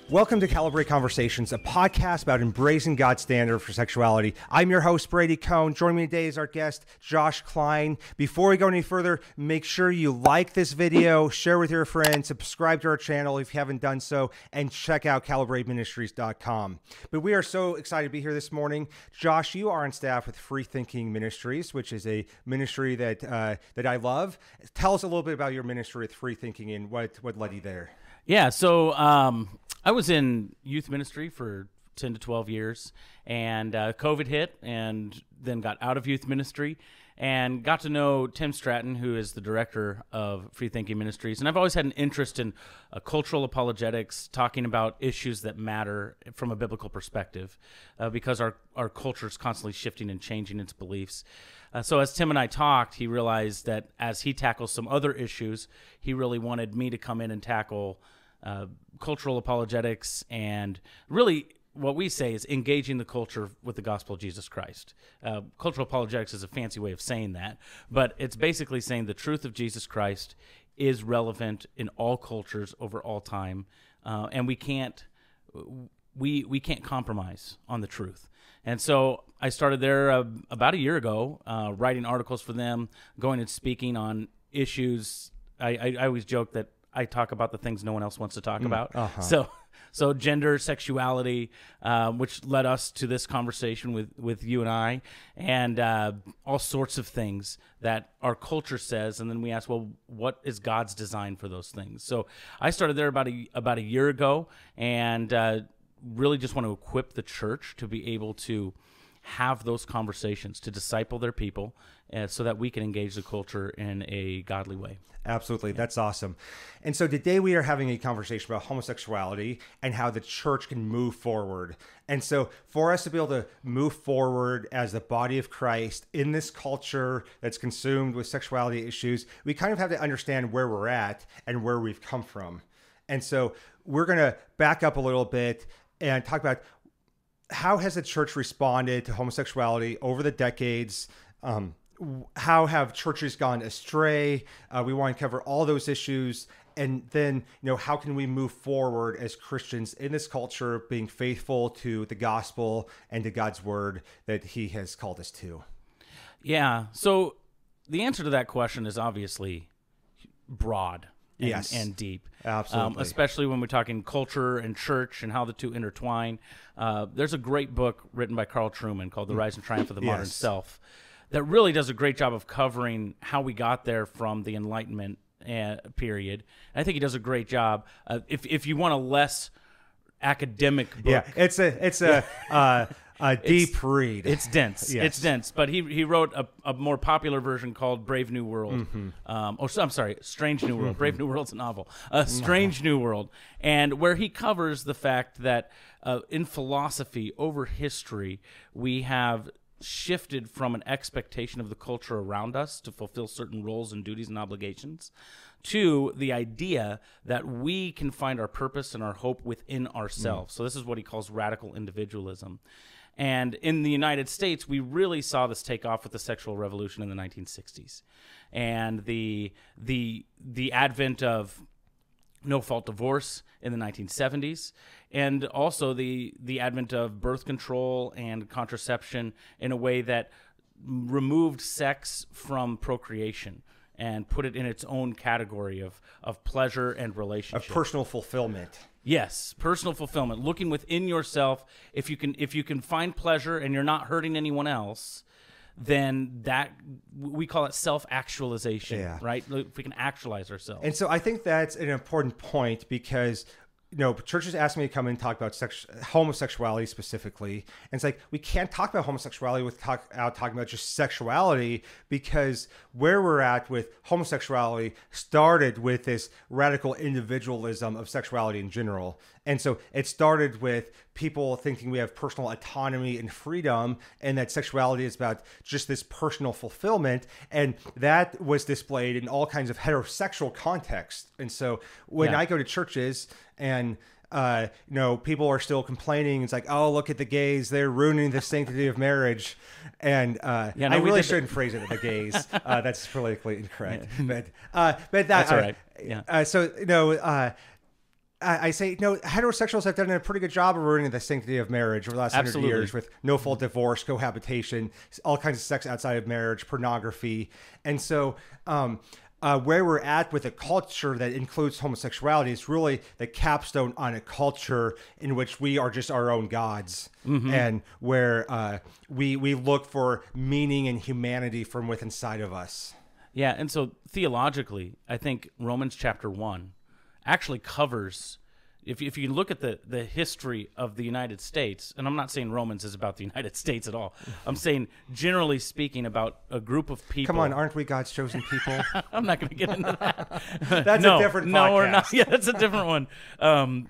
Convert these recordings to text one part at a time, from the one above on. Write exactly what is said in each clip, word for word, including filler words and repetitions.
Welcome to Calibrate Conversations, a podcast about embracing God's standard for sexuality. I'm your host, Brady Cohn. Joining me today is our guest, Josh Klein. Before we go any further, make sure you like this video, share with your friends, subscribe to our channel if you haven't done so, and check out calibrate ministries dot com. But we are so excited to be here this morning. Josh, you are on staff with Free Thinking Ministries, which is a ministry that uh, that I love. Tell us a little bit about your ministry with Free Thinking and what, what led you there. Yeah, so um, I was in youth ministry for ten to twelve years, and uh, COVID hit, and then got out of youth ministry, and got to know Tim Stratton, who is the director of Free Thinking Ministries. And I've always had an interest in uh, cultural apologetics, talking about issues that matter from a biblical perspective, uh, because our, our culture is constantly shifting and changing its beliefs. Uh, so as Tim and I talked, he realized that as he tackles some other issues, he really wanted me to come in and tackle uh, cultural apologetics, and really what we say is engaging the culture with the gospel of Jesus Christ. Uh, cultural apologetics is a fancy way of saying that, but it's basically saying the truth of Jesus Christ is relevant in all cultures over all time, uh, and we can't we we can't compromise on the truth. And so I started there uh, about a year ago, uh, writing articles for them, going and speaking on issues. I, I, I always joke that I talk about the things no one else wants to talk mm, about. Uh-huh. So, so gender, sexuality, uh, which led us to this conversation with, with you and I, and uh, all sorts of things that our culture says. And then we ask, well, what is God's design for those things? So I started there about a, about a year ago, and uh, really just want to equip the church to be able to have those conversations, to disciple their people, uh, so that we can engage the culture in a godly way. Absolutely. Yeah. That's awesome. And so today we are having a conversation about homosexuality and how the church can move forward. And so for us to be able to move forward as the body of Christ in this culture that's consumed with sexuality issues, we kind of have to understand where we're at and where we've come from. And so we're going to back up a little bit and talk about how has the church responded to homosexuality over the decades. Um, how have churches gone astray? Uh, we want to cover all those issues. And then, you know, how can we move forward as Christians in this culture, being faithful to the gospel and to God's word that he has called us to? Yeah. So the answer to that question is obviously broad. And, yes. and deep. Absolutely. Um, especially when we're talking culture and church and how the two intertwine. Uh, there's a great book written by Carl Trueman called The Rise and Triumph of the Modern yes. Self that really does a great job of covering how we got there from the Enlightenment uh, period. And I think he does a great job. Uh, if if you want a less academic book. Yeah, it's a, it's a, uh, a deep it's, read. It's dense. Yes. It's dense. But he he wrote a, a more popular version called Brave New World. Mm-hmm. Um, or I'm sorry, Strange New World. Mm-hmm. Brave New World's a novel. A Strange no. New World, and where he covers the fact that uh, in philosophy over history we have shifted from an expectation of the culture around us to fulfill certain roles and duties and obligations to the idea that we can find our purpose and our hope within ourselves. Mm. So this is what he calls radical individualism. And in the United States, we really saw this take off with the sexual revolution in the nineteen sixties. And the the the advent of no-fault divorce in the nineteen seventies, and also the the advent of birth control and contraception in a way that removed sex from procreation and put it in its own category of, of pleasure and relationship. Of personal fulfillment. Yes, personal fulfillment. Looking within yourself, if you can if you can find pleasure and you're not hurting anyone else, then that, we call it self-actualization, yeah. right? If we can actualize ourselves. And so I think that's an important point because, you know, churches ask me to come in and talk about sex, homosexuality specifically. And it's like, we can't talk about homosexuality without talk, talking about just sexuality, because where we're at with homosexuality started with this radical individualism of sexuality in general. And so it started with people thinking we have personal autonomy and freedom, and that sexuality is about just this personal fulfillment. And that was displayed in all kinds of heterosexual contexts. And so when yeah. I go to churches and uh, you know, people are still complaining. It's like, oh, look at the gays. They're ruining the sanctity of marriage. And uh, yeah, no, I really shouldn't phrase it, the gays. Uh, that's politically incorrect. Yeah. But, uh, but that, that's all uh, right. Yeah. Uh, so, you know, uh, I, I say, no, heterosexuals have done a pretty good job of ruining the sanctity of marriage over the last hundred Absolutely. years with no fault divorce, cohabitation, all kinds of sex outside of marriage, pornography. And so, um, uh, where we're at with a culture that includes homosexuality is really the capstone on a culture in which we are just our own gods, mm-hmm. and where uh, we we look for meaning and humanity from within inside of us. Yeah, and so theologically, I think Romans chapter one actually covers, if, if you look at the, the history of the United States, and I'm not saying Romans is about the United States at all. I'm saying, generally speaking, about a group of people. Come on, aren't we God's chosen people? I'm not going to get into that. That's no, a different podcast. No, we're not. Yeah, that's a different one. Um,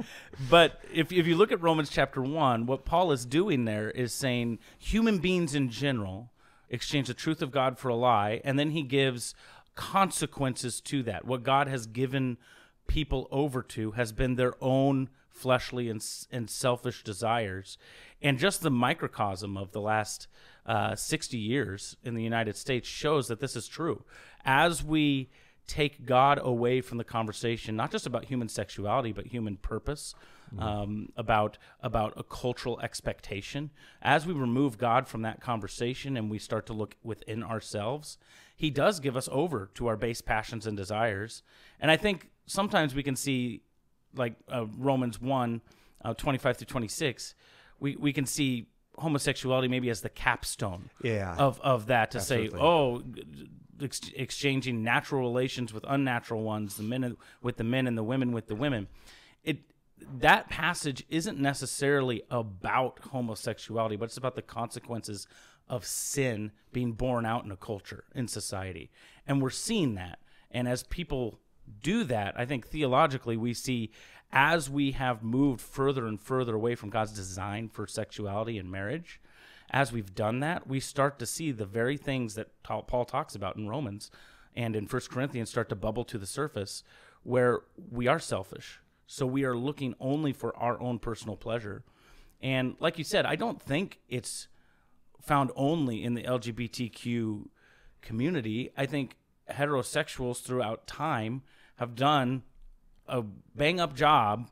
but if, if you look at Romans chapter one, what Paul is doing there is saying human beings in general exchange the truth of God for a lie, and then he gives consequences to that. What God has given people over to has been their own fleshly and, and selfish desires. And just the microcosm of the last uh, sixty years in the United States shows that this is true. As we take God away from the conversation, not just about human sexuality, but human purpose, mm-hmm. um, about about a cultural expectation, as we remove God from that conversation and we start to look within ourselves, he does give us over to our base passions and desires. And I think sometimes we can see, like uh, Romans one, uh, twenty-five through twenty-six, we, we can see homosexuality maybe as the capstone yeah. of, of that, to Absolutely. say, oh, ex- exchanging natural relations with unnatural ones, the men with the men and the women with the women. It that passage isn't necessarily about homosexuality, but it's about the consequences of sin being borne out in a culture, in society. And we're seeing that. And as people do that, I think theologically we see, as we have moved further and further away from God's design for sexuality and marriage, as we've done that, we start to see the very things that Paul talks about in Romans and in First Corinthians start to bubble to the surface, where we are selfish. So we are looking only for our own personal pleasure. And like you said, I don't think it's found only in the L G B T Q community. I think heterosexuals throughout time have done a bang-up job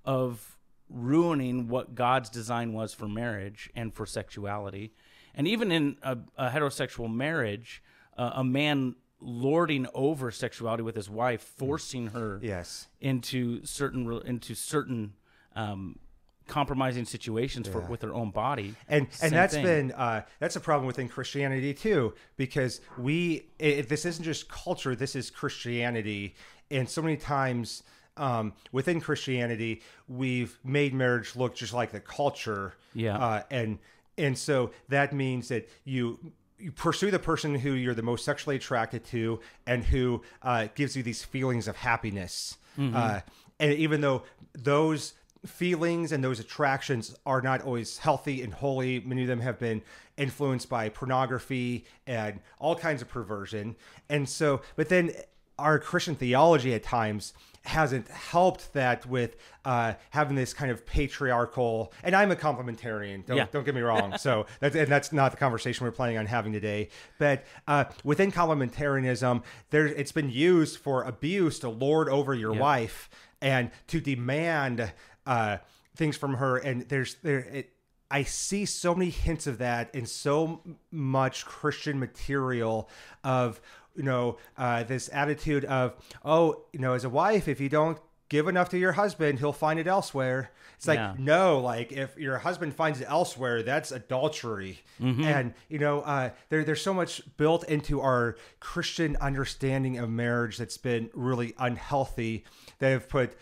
of ruining what God's design was for marriage and for sexuality. And even in a, a heterosexual marriage, uh, a man lording over sexuality with his wife, forcing her yes. into certain into certain um, compromising situations for Yeah. with her own body. And Same and that's thing. been uh, that's a problem within Christianity too, because we it, this isn't just culture, this is Christianity, and so many times um, within Christianity we've made marriage look just like the culture, Yeah. uh, and and so that means that you. You pursue the person who you're the most sexually attracted to and who uh, gives you these feelings of happiness. Mm-hmm. Uh, and even though those feelings and those attractions are not always healthy and holy, many of them have been influenced by pornography and all kinds of perversion. And so, but then our Christian theology at times hasn't helped that with uh, having this kind of patriarchal, and I'm a complementarian, don't, Yeah. don't get me wrong. So that's, and that's not the conversation we're planning on having today. But uh, within complementarianism, there it's been used for abuse to lord over your Yeah. wife and to demand uh, things from her. And there's there it, I see so many hints of that in so much Christian material of, you know, uh, this attitude of, oh, you know, as a wife, if you don't give enough to your husband, he'll find it elsewhere. It's like, Yeah. no, like if your husband finds it elsewhere, that's adultery. Mm-hmm. And, you know, uh, there, there's so much built into our Christian understanding of marriage that's been really unhealthy, that have put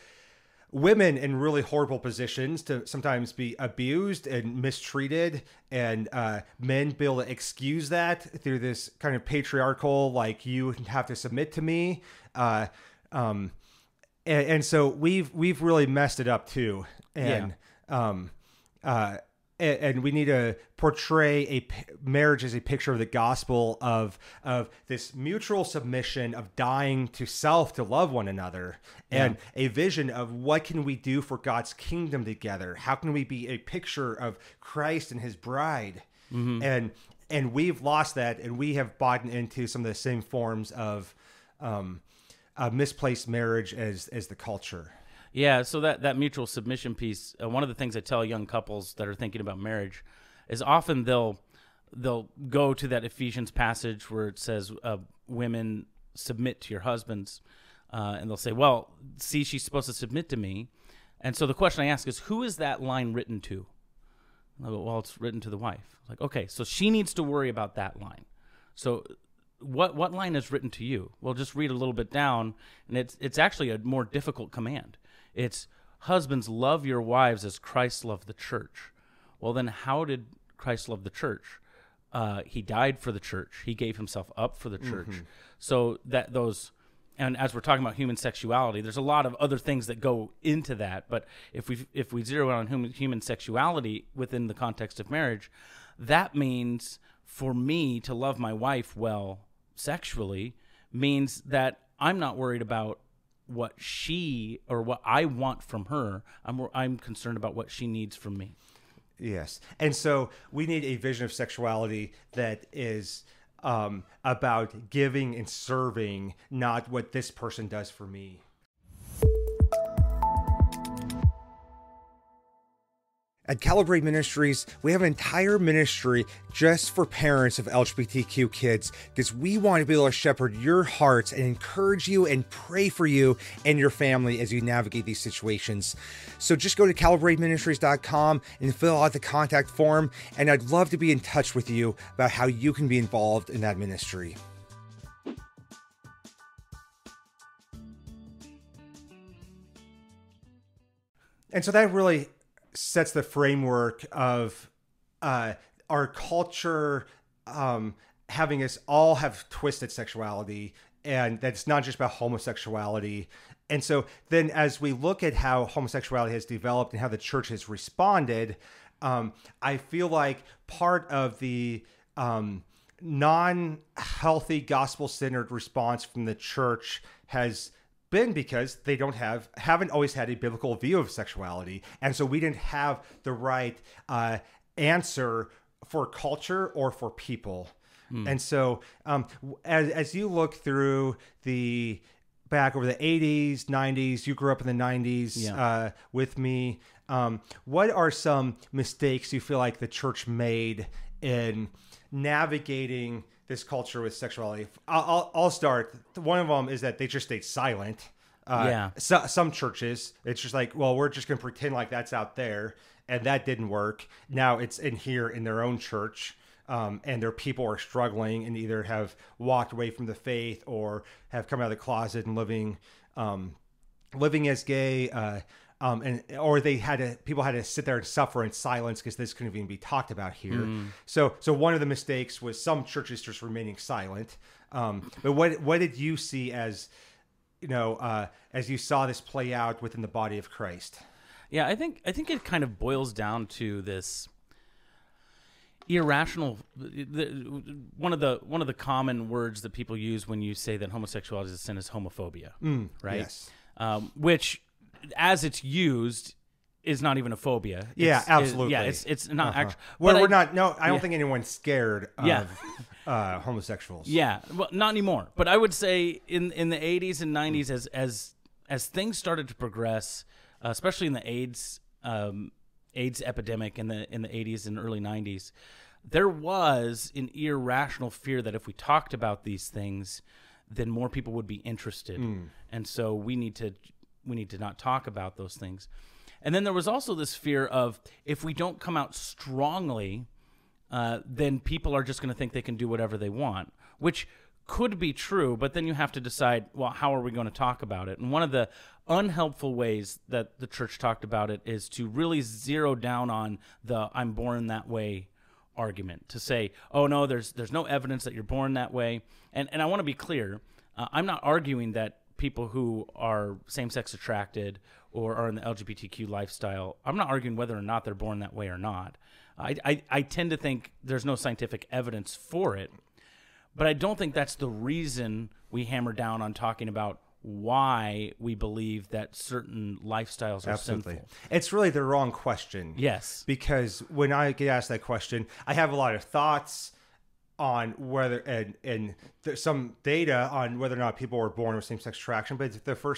women in really horrible positions to sometimes be abused and mistreated, and uh, men be able to excuse that through this kind of patriarchal, like, you have to submit to me. Uh, um, and, and so we've we've really messed it up too, and yeah. um, uh, and, and we need to portray a p- marriage as a picture of the gospel of of this mutual submission, of dying to self to love one another, yeah. and a vision of what can we do for God's kingdom together. How can we be a picture of Christ and his bride? Mm-hmm. And and we've lost that, and we have bought into some of the same forms of um, uh, misplaced marriage as as the culture. Yeah, so that, that mutual submission piece, uh, one of the things I tell young couples that are thinking about marriage is often they'll they'll go to that Ephesians passage where it says, uh, women submit to your husbands, uh, and they'll say, well, see, she's supposed to submit to me. And so the question I ask is, who is that line written to? And I go, well, it's written to the wife. Like, okay, so she needs to worry about that line. So what what line is written to you? Well, just read a little bit down, and it's it's actually a more difficult command. It's, husbands, love your wives as Christ loved the church. Well, then how did Christ love the church? Uh, he died for the church. He gave himself up for the church. Mm-hmm. So that those, and as we're talking about human sexuality, there's a lot of other things that go into that. But if we if we zero in on human, human sexuality within the context of marriage, that means for me to love my wife well sexually means that I'm not worried about what she or what I want from her. I'm I'm concerned about what she needs from me. Yes. And so we need a vision of sexuality that is um, about giving and serving, not what this person does for me. At Calibrate Ministries, we have an entire ministry just for parents of L G B T Q kids, because we want to be able to shepherd your hearts and encourage you and pray for you and your family as you navigate these situations. So just go to calibrate ministries dot com and fill out the contact form, and I'd love to be in touch with you about how you can be involved in that ministry. And so that really sets the framework of uh, our culture um, having us all have twisted sexuality, and that's not just about homosexuality. And so then as we look at how homosexuality has developed and how the church has responded, um, I feel like part of the um, non-healthy gospel-centered response from the church has been because they don't have, haven't always had a biblical view of sexuality. And so we didn't have the right uh, answer for culture or for people. Mm. And so um, as, as you look through the, back over the eighties, nineties, you grew up in the nineties yeah. uh, with me. Um, what are some mistakes you feel like the church made in navigating this culture with sexuality? I'll, I'll start. One of them is that they just stayed silent. Uh, yeah. So, some churches, it's just like, well, we're just going to pretend like that's out there, and that didn't work. Now it's in here in their own church, um, and their people are struggling and either have walked away from the faith or have come out of the closet and living, um, living as gay. Uh, Um, and or they had to people had to sit there and suffer in silence because this couldn't even be talked about here. Mm. So so one of the mistakes was some churches just remaining silent. Um, but what what did you see as you know uh, as you saw this play out within the body of Christ? Yeah, I think I think it kind of boils down to this irrational. The, one of the one of the common words that people use when you say that homosexuality is a sin is homophobia, mm, right? Yes. Um, which as it's used, is not even a phobia. It's, yeah, absolutely. It, yeah, it's it's not uh-huh. actually. Well, we're I, not. No, I don't yeah. think anyone's scared of yeah. uh, homosexuals. Yeah, well, not anymore. But I would say in in the eighties and nineties, as as as things started to progress, uh, especially in the AIDS um, AIDS epidemic in the in the eighties and early nineties, there was an irrational fear that if we talked about these things, then more people would be interested, mm. and so we need to. We need to not talk about those things. And then there was also this fear of if we don't come out strongly, uh, then people are just going to think they can do whatever they want, which could be true. But then you have to decide, well, how are we going to talk about it? And one of the unhelpful ways that the church talked about it is to really zero down on the I'm born that way argument, to say, oh, no, there's there's no evidence that you're born that way. And, and I want to be clear. Uh, I'm not arguing that people who are same-sex attracted or are in the L G B T Q lifestyle, I'm not arguing whether or not they're born that way or not. I, I, I tend to think there's no scientific evidence for it, but I don't think that's the reason we hammer down on talking about why we believe that certain lifestyles are Absolutely. Sinful. It's really the wrong question. Yes. Because when I get asked that question, I have a lot of thoughts on whether and and there's some data on whether or not people were born with same-sex attraction, but the first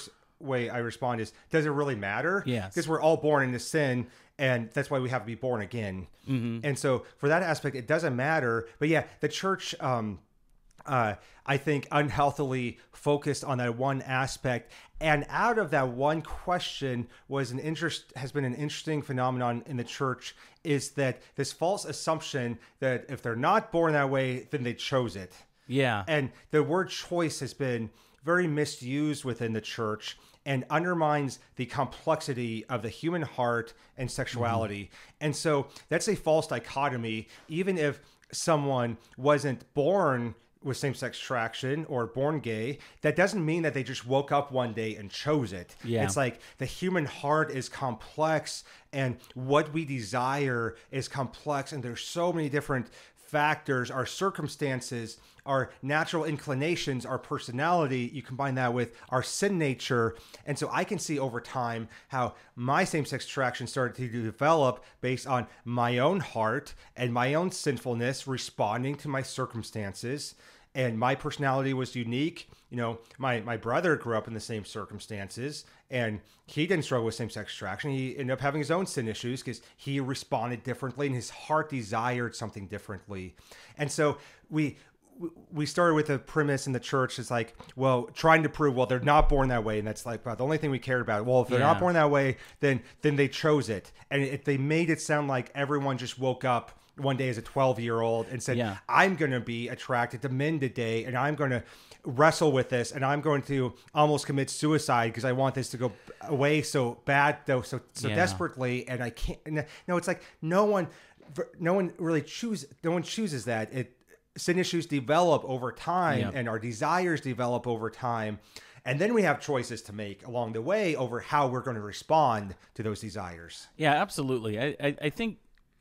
way I respond is, does it really matter? Yes. Because we're all born into sin, and that's why we have to be born again. Mm-hmm. And so for that aspect, it doesn't matter. But yeah, the church, um, uh, I think, unhealthily focused on that one aspect. And out of that one question was an interest, has been an interesting phenomenon in the church, is that this false assumption that if they're not born that way, then they chose it. Yeah. And the word choice has been very misused within the church and undermines the complexity of the human heart and sexuality. Mm-hmm. And so that's a false dichotomy. Even if someone wasn't born with same-sex attraction or born gay, that doesn't mean that they just woke up one day and chose it. Yeah. It's like the human heart is complex, and what we desire is complex, and there's so many different factors, our circumstances, our natural inclinations, our personality. You combine that with our sin nature. And so I can see over time how my same-sex attraction started to develop based on my own heart and my own sinfulness responding to my circumstances. And my personality was unique. You know, my, my brother grew up in the same circumstances, and he didn't struggle with same-sex attraction. He ended up having his own sin issues because he responded differently, and his heart desired something differently. And so we we started with a premise in the church. It's like, well, trying to prove, well, they're not born that way. And that's like, well, the only thing we cared about. Well, if they're Yeah. not born that way, then then they chose it. And if they made it sound like everyone just woke up one day as a twelve-year-old and said, Yeah. I'm going to be attracted to men today, and I'm going to wrestle with this, and I'm going to almost commit suicide because I want this to go away so bad, though, so so Yeah. desperately, and I can't. No, it's like no one, no one really chooses. No one chooses that. It sin issues develop over time, Yep. and our desires develop over time. And then we have choices to make along the way over how we're going to respond to those desires. Yeah, absolutely. I, I, I think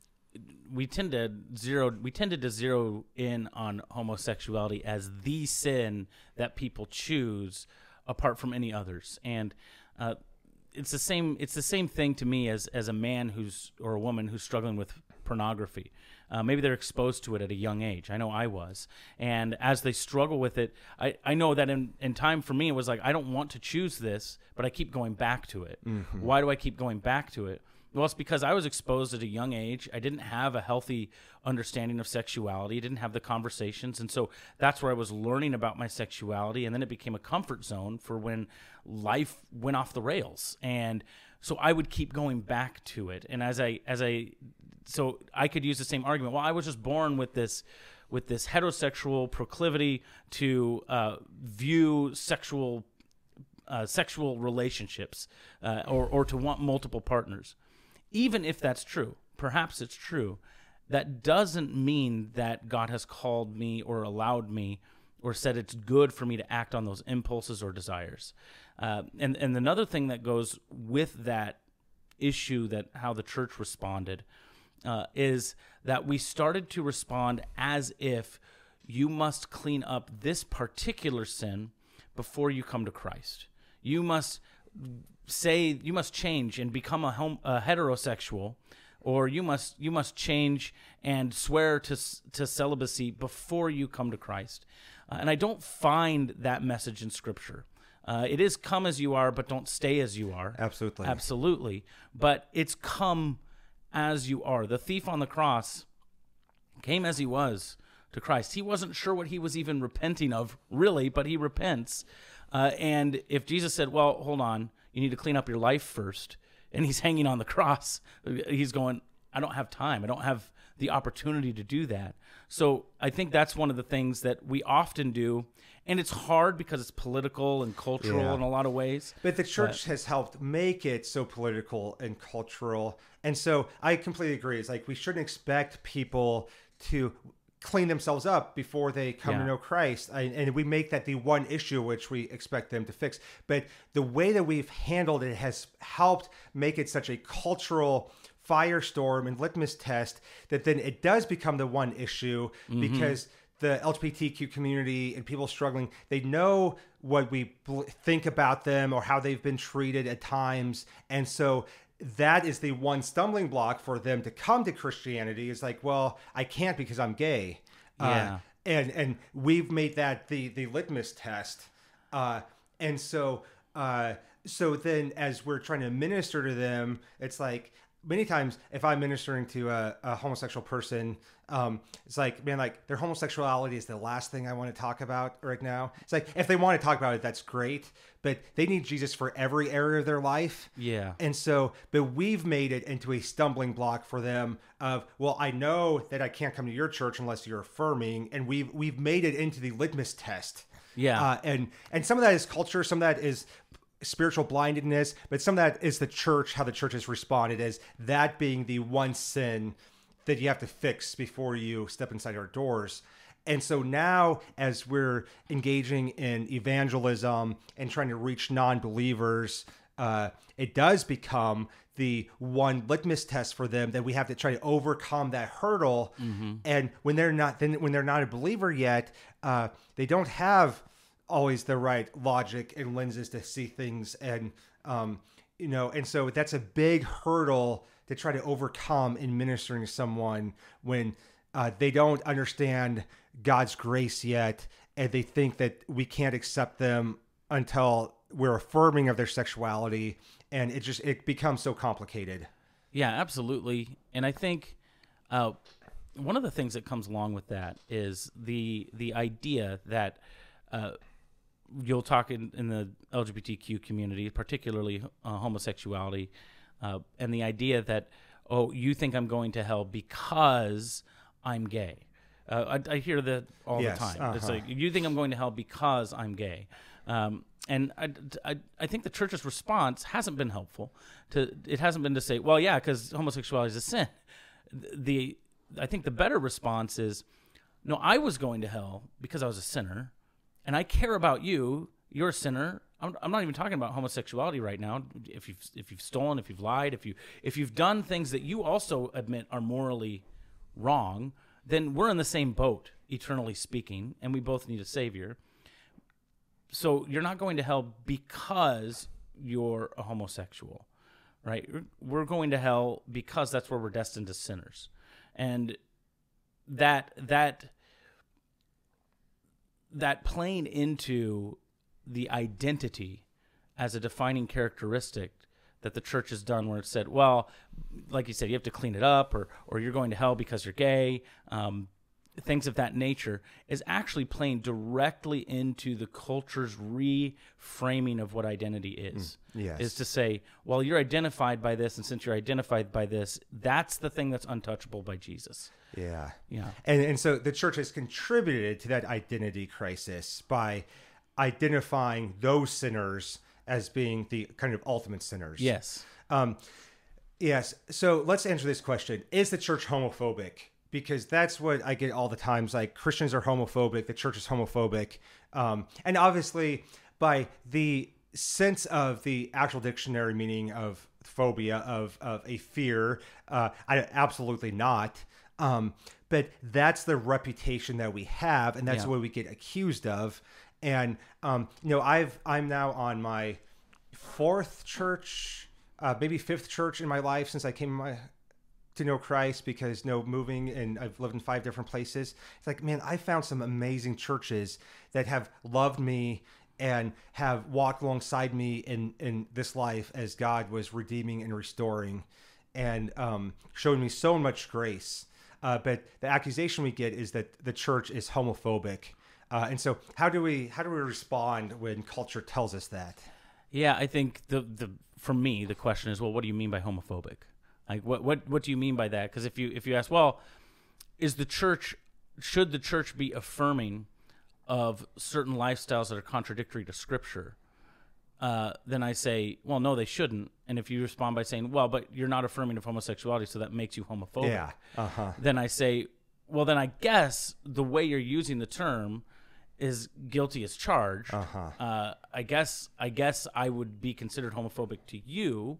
we tend to zero we tended to zero in on homosexuality as the sin that people choose apart from any others. And uh, it's the same it's the same thing to me as as a man who's or a woman who's struggling with pornography. Uh, maybe they're exposed to it at a young age. I know I was. And as they struggle with it, I, I know that in, in time for me, it was like, I don't want to choose this, but I keep going back to it. Mm-hmm. Why do I keep going back to it? Well, it's because I was exposed at a young age. I didn't have a healthy understanding of sexuality. I didn't have the conversations. And so that's where I was learning about my sexuality. And then it became a comfort zone for when life went off the rails. And so I would keep going back to it. And as I, as I, so I could use the same argument. Well, I was just born with this, with this heterosexual proclivity to uh, view sexual, uh, sexual relationships, uh, or or to want multiple partners. Even if that's true, perhaps it's true, that doesn't mean that God has called me or allowed me or said it's good for me to act on those impulses or desires. Uh, and, and another thing that goes with that issue, that how the church responded, uh, is that we started to respond as if you must clean up this particular sin before you come to Christ. You must say, you must change and become a, hom- a heterosexual, or you must you must change and swear to to celibacy before you come to Christ. Uh, and I don't find that message in Scripture. Uh, it is come as you are, but don't stay as you are. Absolutely. Absolutely. But it's come as you are. The thief on the cross came as he was to Christ. He wasn't sure what he was even repenting of, really, but he repents. Uh, and if Jesus said, well, hold on, you need to clean up your life first, and he's hanging on the cross, he's going, I don't have time. I don't have the opportunity to do that. So I think that's one of the things that we often do, and it's hard because it's political and cultural Yeah. in a lot of ways. But the church has helped make it so political and cultural. And so I completely agree. It's like we shouldn't expect people to clean themselves up before they come Yeah. to know Christ. I, and we make that the one issue which we expect them to fix. But the way that we've handled it has helped make it such a cultural firestorm and litmus test that then it does become the one issue, mm-hmm. because the L G B T Q community and people struggling, they know what we bl- think about them or how they've been treated at times. And so that is the one stumbling block for them to come to Christianity, is like, well, I can't because I'm gay. Yeah. Uh, and and we've made that the the litmus test. Uh, and so uh, so then as we're trying to minister to them, it's like many times if I'm ministering to a, a homosexual person, um, it's like, man, like their homosexuality is the last thing I want to talk about right now. It's like, if they want to talk about it, that's great, but they need Jesus for every area of their life. Yeah. And so, but we've made it into a stumbling block for them of, well, I know that I can't come to your church unless you're affirming. And we've, we've made it into the litmus test. Yeah. Uh, and, and some of that is culture. Some of that is spiritual blindedness, but some of that is the church, how the church has responded as that being the one sin that you have to fix before you step inside our doors. And so now as we're engaging in evangelism and trying to reach non-believers, uh, it does become the one litmus test for them that we have to try to overcome that hurdle. Mm-hmm. And when they're not, then when they're not a believer yet, uh, they don't have always the right logic and lenses to see things. And, um, you know, and so that's a big hurdle to try to overcome in ministering to someone when uh, they don't understand God's grace yet. And they think that we can't accept them until we're affirming of their sexuality. And it just, it becomes so complicated. Yeah, absolutely. And I think uh, one of the things that comes along with that is the, the idea that, uh, you'll talk in, in the L G B T Q community, particularly uh, homosexuality, uh, and the idea that, oh, you think I'm going to hell because I'm gay. Uh, I, I hear that all yes, the time. uh-huh. It's like, you think I'm going to hell because I'm gay. Um, and I, I, I think the church's response hasn't been helpful. To It hasn't been to say, well, yeah, because homosexuality is a sin. The I think the better response is, no, I was going to hell because I was a sinner. And I care about you. You're a sinner. I'm, I'm not even talking about homosexuality right now. If you've if you've stolen, if you've lied, if you if you've done things that you also admit are morally wrong, then we're in the same boat, eternally speaking, and we both need a savior. So you're not going to hell because you're a homosexual, right? We're going to hell because that's where we're destined as sinners, and that that. that playing into the identity as a defining characteristic that the church has done, where it said, well, like you said, you have to clean it up, or or you're going to hell because you're gay, um, things of that nature, is actually playing directly into the culture's reframing of what identity is. Mm, yes. Is to say, well, you're identified by this, and since you're identified by this, that's the thing that's untouchable by Jesus. Yeah. Yeah. And and so the church has contributed to that identity crisis by identifying those sinners as being the kind of ultimate sinners. Yes. Um, yes. So let's answer this question. Is the church homophobic? Because that's what I get all the times. Like, Christians are homophobic. The church is homophobic. Um, and obviously by the sense of the actual dictionary meaning of phobia, of, of a fear, uh, I, absolutely not. Um, but that's the reputation that we have, and that's Yeah. what we get accused of. And, um, you know, I've, I'm now on my fourth church, uh, maybe fifth church in my life since I came my, to know Christ, because, you know, moving, and I've lived in five different places. It's like, man, I found some amazing churches that have loved me and have walked alongside me in, in this life as God was redeeming and restoring, and, um, showing me so much grace. Uh, but the accusation we get is that the church is homophobic. Uh, and so how do we how do we respond when culture tells us that? Yeah, I think the the for me the question is, well, what do you mean by homophobic? Like, what what what do you mean by that? Because if you if you ask, well, is the church should the church be affirming of certain lifestyles that are contradictory to Scripture? Uh, then I say, well, no, they shouldn't. And if you respond by saying, well, but you're not affirming of homosexuality, so that makes you homophobic. Yeah. Uh-huh. Then I say, well, then I guess the way you're using the term is guilty as charged. Uh-huh. Uh, I guess I guess I would be considered homophobic to you,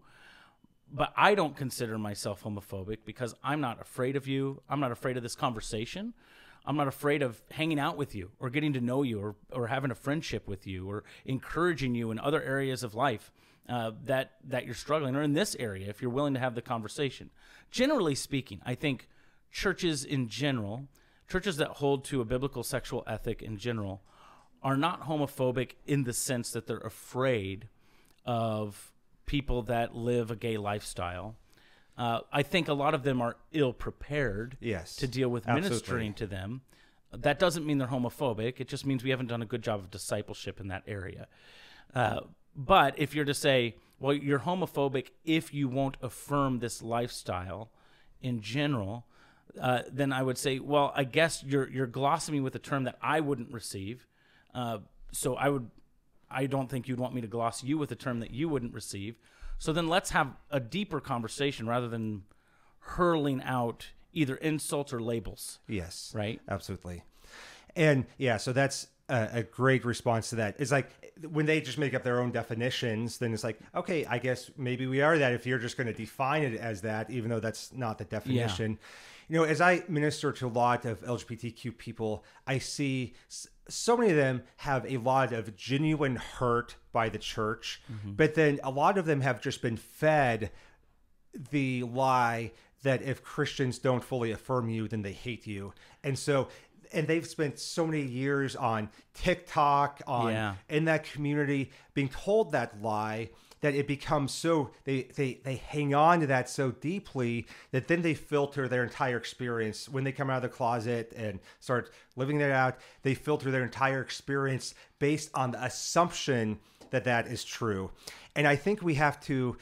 but I don't consider myself homophobic because I'm not afraid of you. I'm not afraid of this conversation. I'm not afraid of hanging out with you or getting to know you, or, or having a friendship with you, or encouraging you in other areas of life uh, that, that you're struggling, or in this area if you're willing to have the conversation. Generally speaking, I think churches in general, churches that hold to a biblical sexual ethic in general, are not homophobic in the sense that they're afraid of people that live a gay lifestyle. Uh, I think a lot of them are ill prepared Yes, to deal with absolutely. ministering to them. That doesn't mean they're homophobic. It just means we haven't done a good job of discipleship in that area. Uh, but if you're to say, well, you're homophobic if you won't affirm this lifestyle in general, uh, then I would say, well, I guess you're you're glossing me with a term that I wouldn't receive. Uh, so I would, I don't think you'd want me to gloss you with a term that you wouldn't receive. So then let's have a deeper conversation rather than hurling out either insults or labels. Yes. Right? Absolutely. And yeah, so that's a, a great response to that. It's like when they just make up their own definitions, then it's like, okay, I guess maybe we are that if you're just going to define it as that, even though that's not the definition. Yeah. You know, as I minister to a lot of L G B T Q people, I see so many of them have a lot of genuine hurt by the church, mm-hmm. but then a lot of them have just been fed the lie that if Christians don't fully affirm you, then they hate you. And so, and they've spent so many years on TikTok, on yeah. in that community, being told that lie, that it becomes so, they, they, they hang on to that so deeply that then they filter their entire experience. When they come out of the closet and start living that out, they filter their entire experience based on the assumption that that is true. And I think we have to,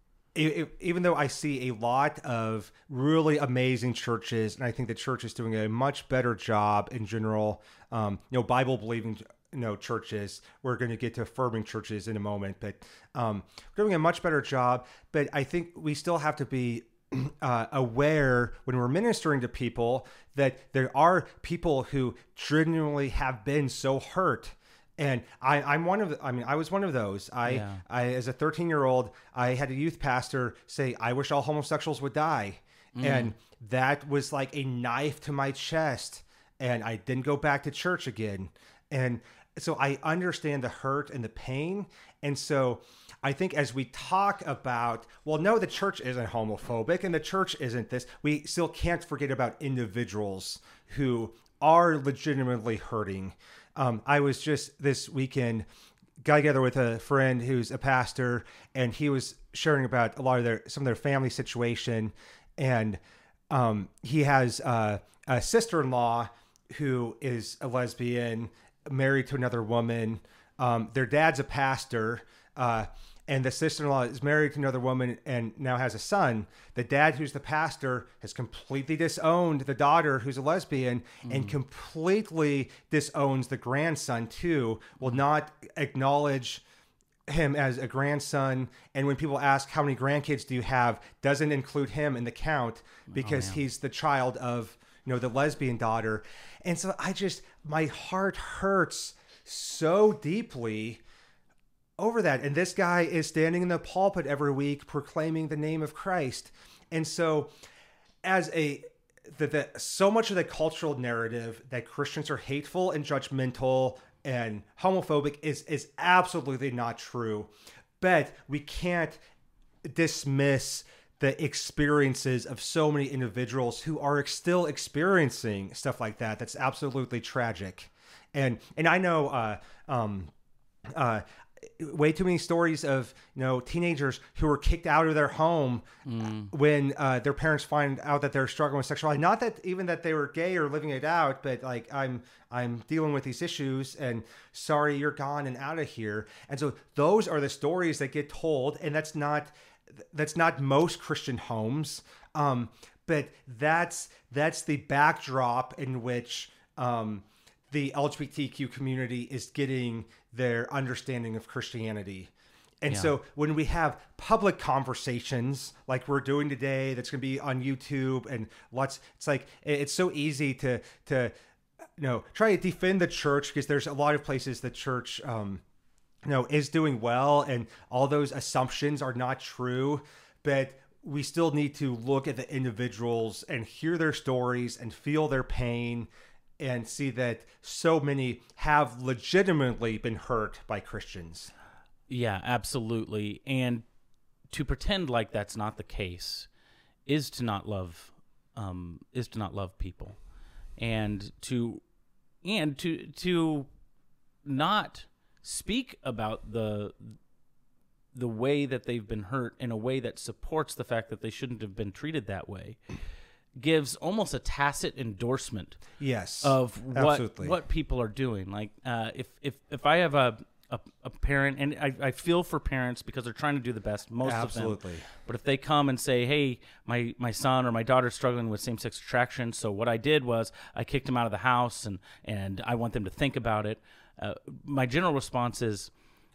even though I see a lot of really amazing churches, and I think the church is doing a much better job in general, um, you know, Bible believing, you know, churches. We're going to get to affirming churches in a moment, but um, we're doing a much better job. But I think we still have to be uh, aware when we're ministering to people that there are people who genuinely have been so hurt. And I, I'm one of the, I mean, I was one of those. I, yeah. I, as a thirteen year old, I had a youth pastor say, I wish all homosexuals would die. Mm. And that was like a knife to my chest. And I didn't go back to church again. And so I understand the hurt and the pain. And so I think as we talk about, well, no, the church isn't homophobic and the church isn't this, we still can't forget about individuals who are legitimately hurting. Um, I was just this weekend got together with a friend who's a pastor, and he was sharing about a lot of their some of their family situation, and um, he has uh, a sister-in-law who is a lesbian, married to another woman. Um, their dad's a pastor, uh, and the sister-in-law is married to another woman and now has a son. The dad, who's the pastor, has completely disowned the daughter, who's a lesbian, mm. and completely disowns the grandson too, will not acknowledge him as a grandson. And when people ask how many grandkids do you have, doesn't include him in the count because oh, he's the child of, you know, the lesbian daughter. And so I just, my heart hurts so deeply over that. And this guy is standing in the pulpit every week proclaiming the name of Christ. And so as a the, the so much of the cultural narrative that Christians are hateful and judgmental and homophobic is is absolutely not true. But we can't dismiss the experiences of so many individuals who are still experiencing stuff like that. That's absolutely tragic. And and I know uh um uh way too many stories of, you know, teenagers who were kicked out of their home mm. when uh, their parents find out that they're struggling with sexuality. Not that even that they were gay or living it out, but like, I'm I'm dealing with these issues and sorry, you're gone and out of here. And so those are the stories that get told, and that's not that's not most Christian homes. Um, but that's that's the backdrop in which um, the L G B T Q community is getting their understanding of Christianity. And yeah. so when we have public conversations like we're doing today, that's going to be on YouTube and lots, it's like, it's so easy to, to, you know, try to defend the church because there's a lot of places the church, um, you know, is doing well and all those assumptions are not true, but we still need to look at the individuals and hear their stories and feel their pain and see that so many have legitimately been hurt by Christians. Yeah, absolutely. And to pretend like that's not the case is to not love, um, is to not love people, and to, and to to not speak about the the way that they've been hurt in a way that supports the fact that they shouldn't have been treated that way gives almost a tacit endorsement yes of what absolutely. what people are doing. Like uh, if if if I have a a, a parent, and I, I feel for parents because they're trying to do the best, most absolutely. of them. But if they come and say, "Hey, my my son or my daughter's struggling with same-sex attraction, so what I did was I kicked him out of the house, and and I want them to think about it," uh, my general response is,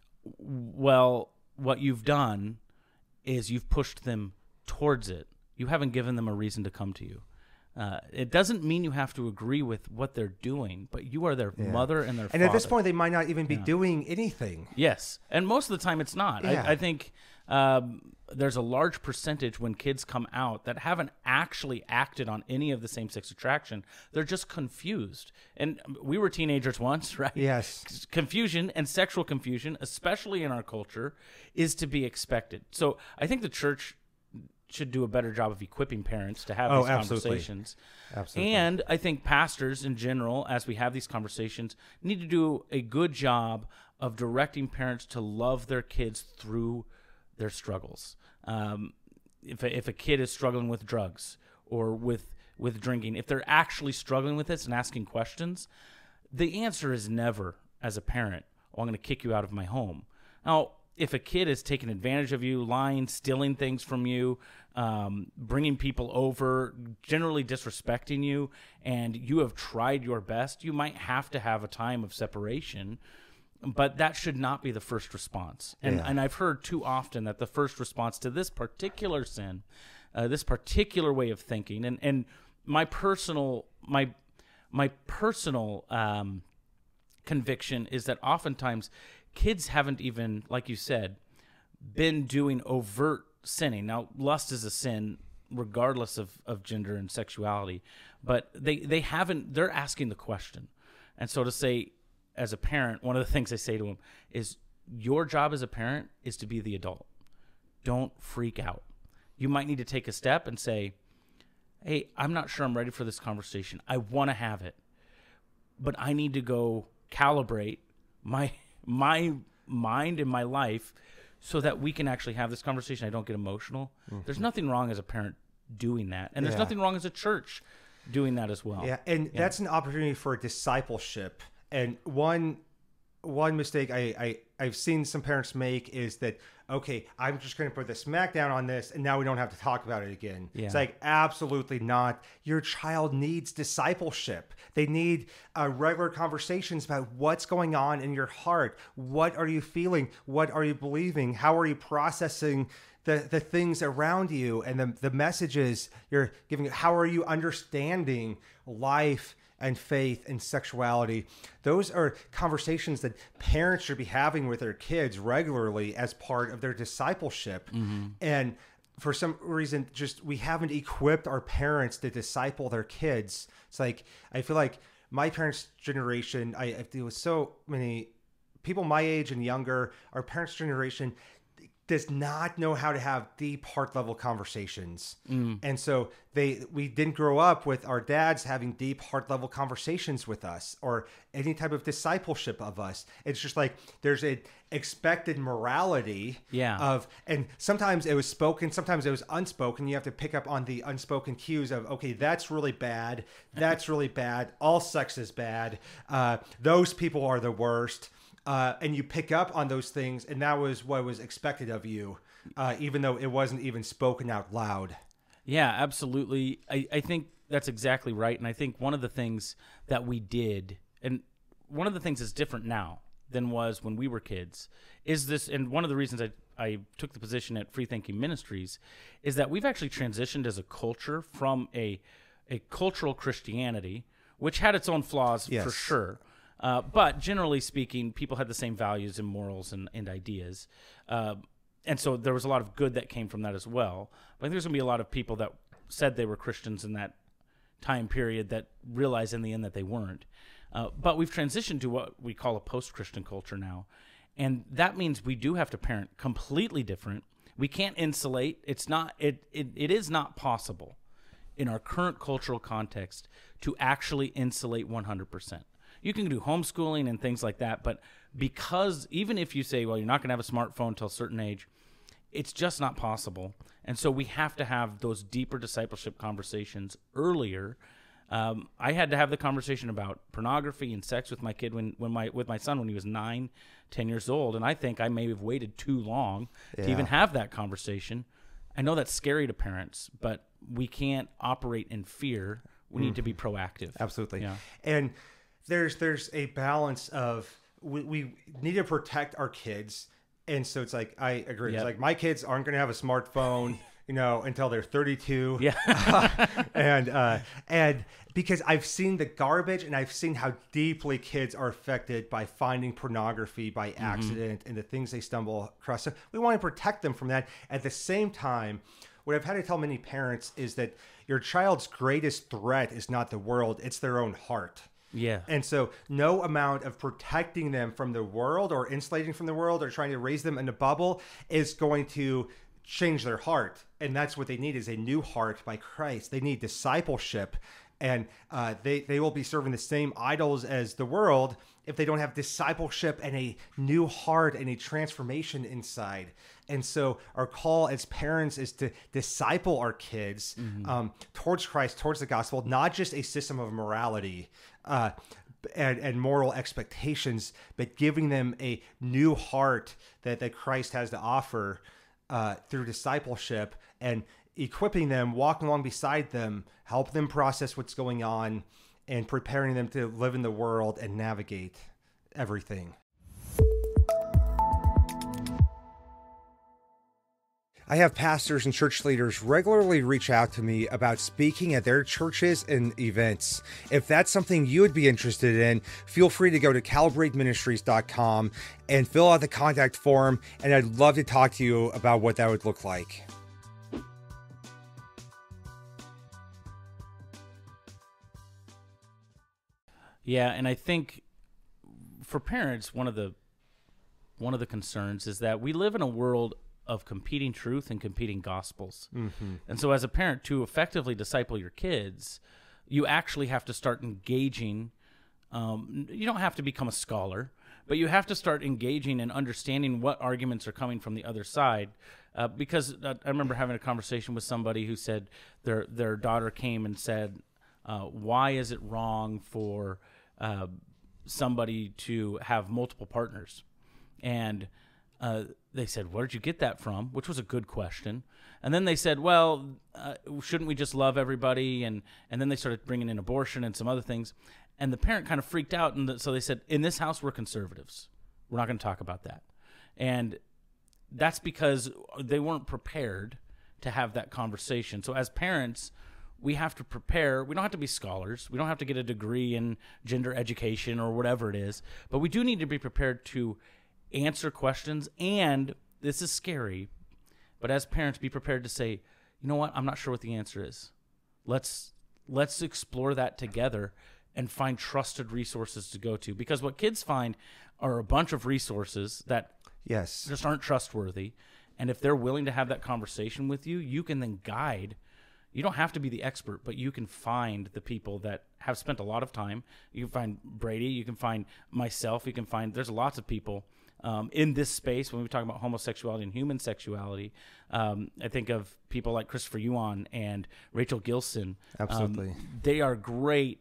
"Well, what you've done is you've pushed them towards it. You haven't given them a reason to come to you. Uh, it doesn't mean you have to agree with what they're doing, but you are their Yeah. mother and their and father." at this point, they might not even be Yeah. doing anything. Yes, and most of the time it's not. Yeah. I, I think um, there's a large percentage when kids come out that haven't actually acted on any of the same-sex attraction. They're just confused. And we were teenagers once, right? Yes. Confusion and sexual confusion, especially in our culture, is to be expected. So I think the church should do a better job of equipping parents to have Oh, these absolutely. conversations. Absolutely. And I think pastors in general, as we have these conversations, need to do a good job of directing parents to love their kids through their struggles. Um, if, a, if a kid is struggling with drugs or with, with drinking, if they're actually struggling with this and asking questions, the answer is never, as a parent, "Oh, I'm going to kick you out of my home." Now, if a kid is taking advantage of you, lying, stealing things from you, um, bringing people over, generally disrespecting you, and you have tried your best, you might have to have a time of separation, but that should not be the first response. And, Yeah. and I've heard too often that the first response to this particular sin, uh, this particular way of thinking, and, and my personal, my, my personal um, conviction is that oftentimes kids haven't even, like you said, been doing overt sinning. Now, lust is a sin regardless of, of gender and sexuality, but they, they haven't, they're asking the question. And so to say, as a parent, one of the things I say to them is, your job as a parent is to be the adult. Don't freak out. You might need to take a step and say, "Hey, I'm not sure I'm ready for this conversation. I want to have it, but I need to go calibrate my my mind and my life so that we can actually have this conversation. I don't get emotional." Mm-hmm. There's nothing wrong as a parent doing that. And there's Yeah. nothing wrong as a church doing that as well. Yeah, and Yeah. that's an opportunity for discipleship. And one one mistake I, I, I've seen some parents make is that, okay, I'm just going to put the smack down on this, and now we don't have to talk about it again. Yeah. It's like, absolutely not. Your child needs discipleship. They need uh, regular conversations about what's going on in your heart. What are you feeling? What are you believing? How are you processing the, the things around you and the, the messages you're giving? How are you understanding life and faith and sexuality? Those are conversations that parents should be having with their kids regularly as part of their discipleship. Mm-hmm. And for some reason, just we haven't equipped our parents to disciple their kids. It's like, I feel like my parents' generation, I, I deal with so many people my age and younger, our parents' generation does not know how to have deep heart level conversations. Mm. And so they we didn't grow up with our dads having deep heart level conversations with us or any type of discipleship of us. It's just like there's a expected morality yeah. of, and sometimes it was spoken, sometimes it was unspoken. You have to pick up on the unspoken cues of, okay, that's really bad. That's really bad. All sex is bad. Uh, those people are the worst. Uh, and you pick up on those things, and that was what was expected of you, uh, even though it wasn't even spoken out loud. Yeah, absolutely. I, I think that's exactly right. And I think one of the things that we did, and one of the things that's different now than was when we were kids, is this, and one of the reasons I, I took the position at Free Thinking Ministries, is that we've actually transitioned as a culture from a, a cultural Christianity, which had its own flaws Yes. for sure. Uh, but generally speaking, people had the same values and morals and, and ideas. Uh, and so there was a lot of good that came from that as well. But I think there's going to be a lot of people that said they were Christians in that time period that realized in the end that they weren't. Uh, but we've transitioned to what we call a post-Christian culture now. And that means we do have to parent completely different. We can't insulate. It's not, it, it, it is not possible in our current cultural context to actually insulate one hundred percent. You can do homeschooling and things like that, but because even if you say, well, you're not going to have a smartphone until a certain age, it's just not possible. And so we have to have those deeper discipleship conversations earlier. Um, I had to have the conversation about pornography and sex with my kid when, when my with my son when he was nine, ten years old, and I think I may have waited too long Yeah. to even have that conversation. I know that's scary to parents, but we can't operate in fear. We need to be proactive. Absolutely. Yeah. And there's there's a balance of we, we need to protect our kids. And so it's like, I agree. Yep. It's like my kids aren't going to have a smartphone, you know, until they're thirty-two. Yeah. and, uh, and because I've seen the garbage and I've seen how deeply kids are affected by finding pornography by accident and the things they stumble across. So we want to protect them from that. At the same time, what I've had to tell many parents is that your child's greatest threat is not the world, it's their own heart. Yeah. And so no amount of protecting them from the world or insulating from the world or trying to raise them in a bubble is going to change their heart. And that's what they need, is a new heart by Christ. They need discipleship. And uh, they, they will be serving the same idols as the world if they don't have discipleship and a new heart and a transformation inside. And so our call as parents is to disciple our kids mm-hmm. um, towards Christ, towards the gospel, not just a system of morality uh, and, and moral expectations, but giving them a new heart that, that Christ has to offer uh, through discipleship and equipping them, walking along beside them, help them process what's going on, and preparing them to live in the world and navigate everything. I have pastors and church leaders regularly reach out to me about speaking at their churches and events. If that's something you would be interested in, feel free to go to calibrate ministries dot com and fill out the contact form, and I'd love to talk to you about what that would look like. Yeah, and I think for parents, one of the one of the concerns is that we live in a world of competing truth and competing gospels. Mm-hmm. And so as a parent, to effectively disciple your kids, you actually have to start engaging. Um, you don't have to become a scholar, but you have to start engaging and understanding what arguments are coming from the other side. Uh, because uh, I remember having a conversation with somebody who said their their daughter came and said, uh, why is it wrong for uh, somebody to have multiple partners? And uh, they said, where did you get that from? Which was a good question. And then they said, well, uh, shouldn't we just love everybody? And, and then they started bringing in abortion and some other things. And the parent kind of freaked out. And the, so they said, in this house, we're conservatives. We're not going to talk about that. And that's because they weren't prepared to have that conversation. So as parents, we have to prepare. We don't have to be scholars. We don't have to get a degree in gender education or whatever it is. But we do need to be prepared to answer questions. And this is scary, but as parents, be prepared to say, you know what, I'm not sure what the answer is. Let's let's explore that together and find trusted resources to go to. Because what kids find are a bunch of resources that yes. just aren't trustworthy. And if they're willing to have that conversation with you, you can then guide. You don't have to be the expert, but you can find the people that have spent a lot of time. You can find Brady. You can find myself. You can find, there's lots of people um, in this space when we talk about homosexuality and human sexuality. Um, I think of people like Christopher Yuan and Rachel Gilson. Absolutely. Um, they are great.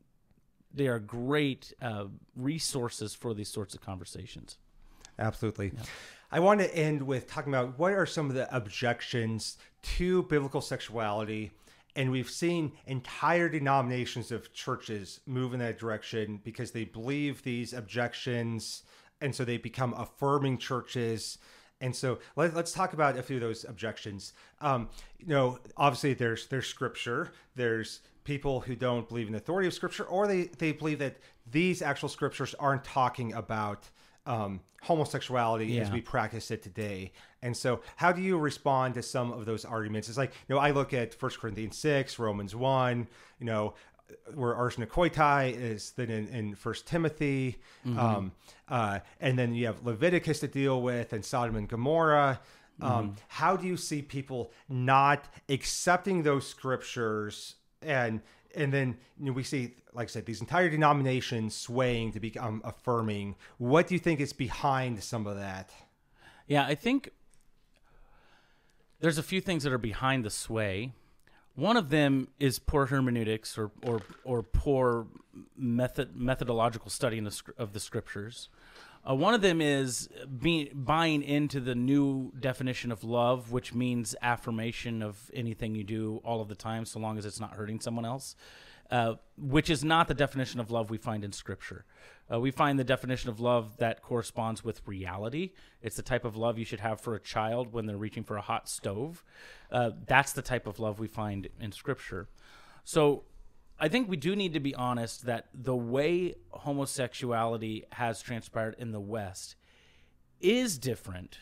They are great uh, resources for these sorts of conversations. Absolutely. Yeah. I want to end with talking about what are some of the objections to biblical sexuality. And we've seen entire denominations of churches move in that direction because they believe these objections. And so they become affirming churches. And so let, let's talk about a few of those objections. Um, you know, obviously there's there's scripture. There's people who don't believe in the authority of scripture, or they, they believe that these actual scriptures aren't talking about um, homosexuality yeah. as we practice it today. And so how do you respond to some of those arguments? It's like, you know, I look at First Corinthians six, Romans one, you know, where arsena coitai is then in, in First Timothy. Mm-hmm. Um, uh, and then you have Leviticus to deal with and Sodom and Gomorrah. Um, mm-hmm. How do you see people not accepting those scriptures and and then you know, we see, like I said, these entire denominations swaying to become affirming. What do you think is behind some of that? Yeah, I think there's a few things that are behind the sway. One of them is poor hermeneutics or or, or poor method methodological study in the, of the scriptures. Uh, one of them is being, buying into the new definition of love, which means affirmation of anything you do all of the time, so long as it's not hurting someone else, uh, which is not the definition of love we find in Scripture. Uh, we find the definition of love that corresponds with reality. It's the type of love you should have for a child when they're reaching for a hot stove. Uh, that's the type of love we find in Scripture. So I think we do need to be honest that the way homosexuality has transpired in the West is different